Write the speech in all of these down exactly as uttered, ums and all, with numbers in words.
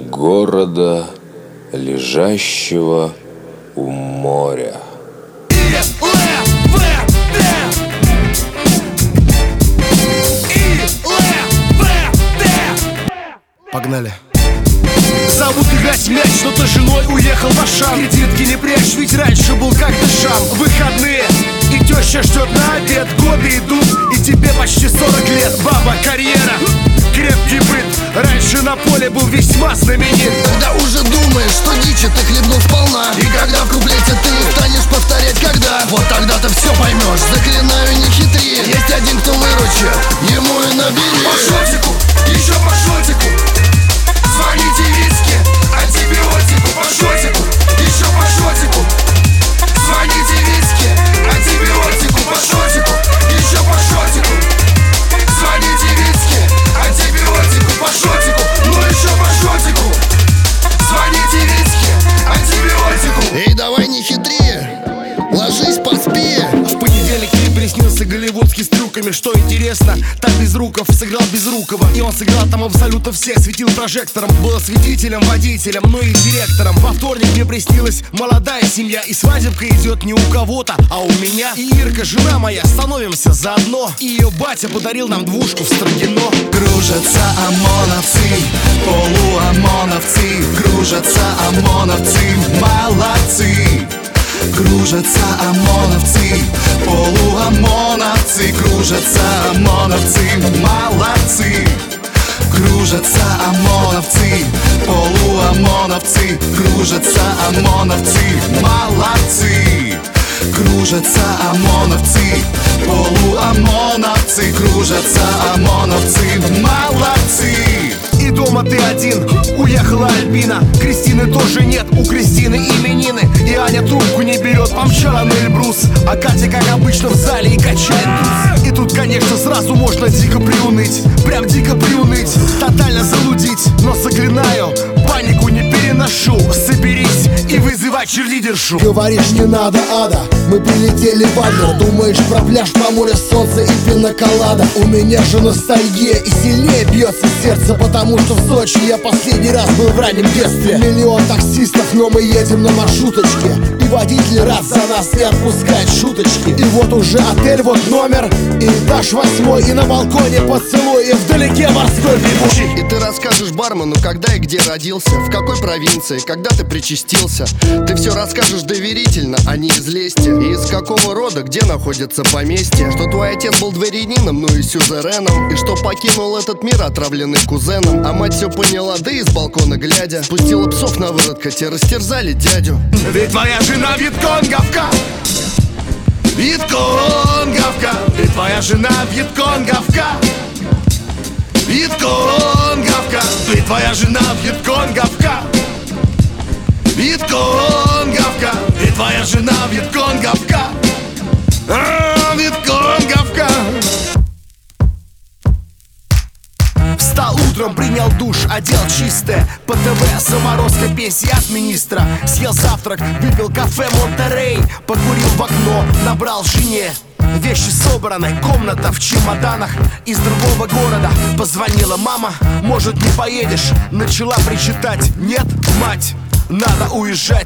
города, лежащего у моря. Погнали. Зовут играть в мяч, но ты женой уехал в Ашан. Кредитки не прячь, ведь раньше был как дышам. Выходные, и теща ждет на обед. Годы идут, и тебе почти сорок лет. Баба, карьера, крепкий быт. Раньше на поле был весьма знаменит. Когда уже думаешь, что дичи ты хлебнул сполна. И когда в куплете ты станешь повторять когда, вот тогда ты все поймешь, заклинаю, не хитри. Есть один, кто выручит, ему и набери. По шотику, еще по шотику. Звоните Витьке, антибиотику. По шотику, еще по шотику. Звоните Витьке, антибиотику. По шотику, еще по шотику. Звоните Витьке, антибиотику. По шотику, ну еще по шотику. Звоните Витьке, антибиотику. Эй, давай не хитри, ложись, поспи. В понедельник мне приснился голливудский с трюками. Что интересно, так Безруков сыграл Безрукова. И он сыграл там абсолютно всех. Светил прожектором, был осветителем, водителем, ну и директором. Во вторник мне приснилась молодая семья. И свадебка идет не у кого-то, а у меня. И Ирка, жена моя, становимся заодно. И ее батя подарил нам двушку в Строгино. Кружатся ОМОНовцы, полуомоновцы. Кружатся ОМОНовцы, молодцы. Кружатся ОМОНовцы, полуомоновцы. Кружатся ОМОНовцы, молодцы. Кружатся ОМОНовцы, полуомоновцы. Кружатся ОМОНовцы, молодцы. Кружатся ОМОНовцы, полуомоновцы. Кружатся ОМОНовцы, молодцы. И дома ты один, уехала Альбина. Кристины тоже нет, у Кристины именины. И Аня трубку не берет, помчала на Эльбрус. А Катя, как обычно, в зале и качает туз. И тут, конечно, сразу можно дико приуныть. Прям дико приуныть, тотально залудить. Но заклинаю, панику не переношу. Соберись и вызывай черлидершу. Говоришь, не надо ада, мы прилетели в Адлер. Думаешь про пляж, по морю, солнце и пиноколада. У меня же ностальгия и сильнее бьется сердце, потому что в Сочи я последний раз был в раннем детстве. Миллион таксистов, но мы едем на маршруточке. И водитель рад за нас не отпускает шуточки. И вот уже отель, вот номер, и этаж восьмой. И на балконе поцелуй, и вдалеке морской бегущий. И ты расскажешь бармену, когда и где родился, в какой провинции, когда ты причастился. Ты все расскажешь доверительно, а не из лести. И из какого рода, где находится поместье. Что твой отец был дворянином, ну и сюзереном. И что покинул этот мир, отравленный кузеном. А мать все поняла, да и с балкона глядя спустила псов на выродка, те растерзали дядю. Ведь твоя жена вьетконговка, вьетконговка. Ведь твоя жена вьетконговка, вьетконговка. Ведь твоя жена вьетконговка, вьетконговка. Ведь твоя жена вьетконговка, а, вьетконговка. Встал утром, принял душ, одел чистое. По ТВ заморозка пенсии от министра. Съел завтрак, выпил кафе Монтерей. Покурил в окно, набрал жене. Вещи собраны, комната в чемоданах. Из другого города позвонила мама. Может, не поедешь? Начала причитать. Нет, мать, надо уезжать.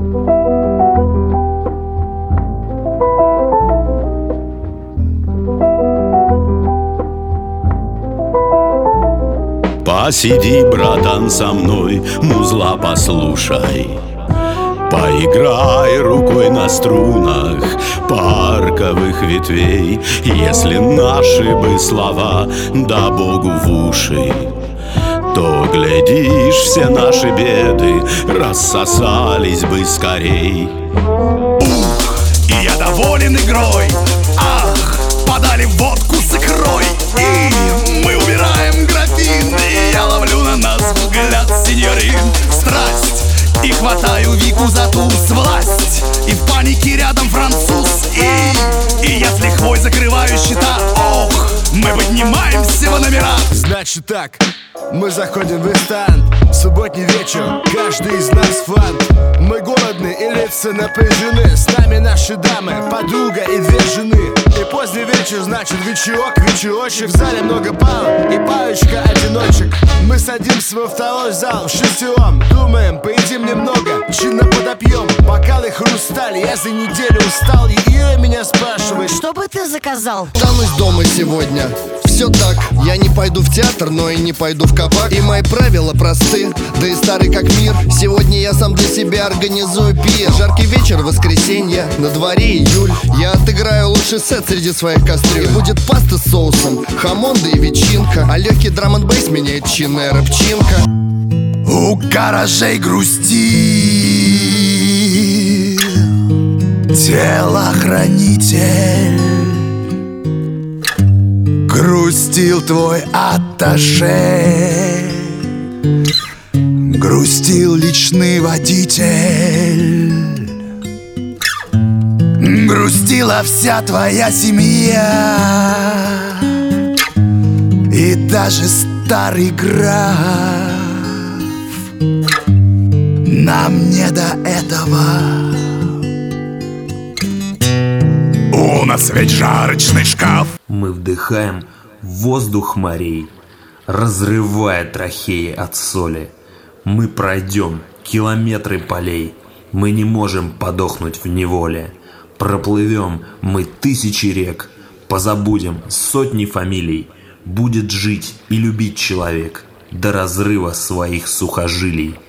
Посиди, братан, со мной, музла послушай. Поиграй рукой на струнах парковых ветвей. Если наши бы слова да Богу в уши, то, глядишь, все наши беды рассосались бы скорей. Ух, и я доволен игрой. Ах, подали водку с икрой. И мы убираем графин. И я ловлю на нас взгляд сеньорин. Страсть, и хватаю Вику за туз. Власть, и в панике рядом француз. И, и я с лихвой закрываю счета. Ох, мы поднимаемся в номера. Значит так, мы заходим в ресторан. Субботний вечер. вечер, каждый из нас фан. Мы голодны и лица напряжены. С нами наши дамы, подруга и две жены. И поздний вечер, значит вечерок, вечерочек. В зале много пар и парочка одиночек. Мы садимся во второй зал шестером. Думаем, поедим немного, чинно подопьем. Бокалы хрустали, я за неделю устал. И Ира меня спрашивает, что бы ты заказал? Останусь дома сегодня. Все так, я не пойду в театр, но и не пойду в кабак. И мои правила просты, да и старый как мир. Сегодня я сам для себя организую пир. Жаркий вечер, воскресенье, на дворе июль. Я отыграю лучший сет среди своих кастрюль. И будет паста с соусом, хамон да и ветчинка. А легкий драм-н-бейс меняет чинная рыбчинка. У гаражей грусти телохранитель. Грустил твой атташе, грустил личный водитель, грустила вся твоя семья и даже старый граф. Нам не до этого. У нас ведь жарочный шкаф. Мы вдыхаем воздух морей, разрывая трахеи от соли. Мы пройдем километры полей, мы не можем подохнуть в неволе. Проплывем мы тысячи рек, позабудем сотни фамилий. Будет жить и любить человек до разрыва своих сухожилий.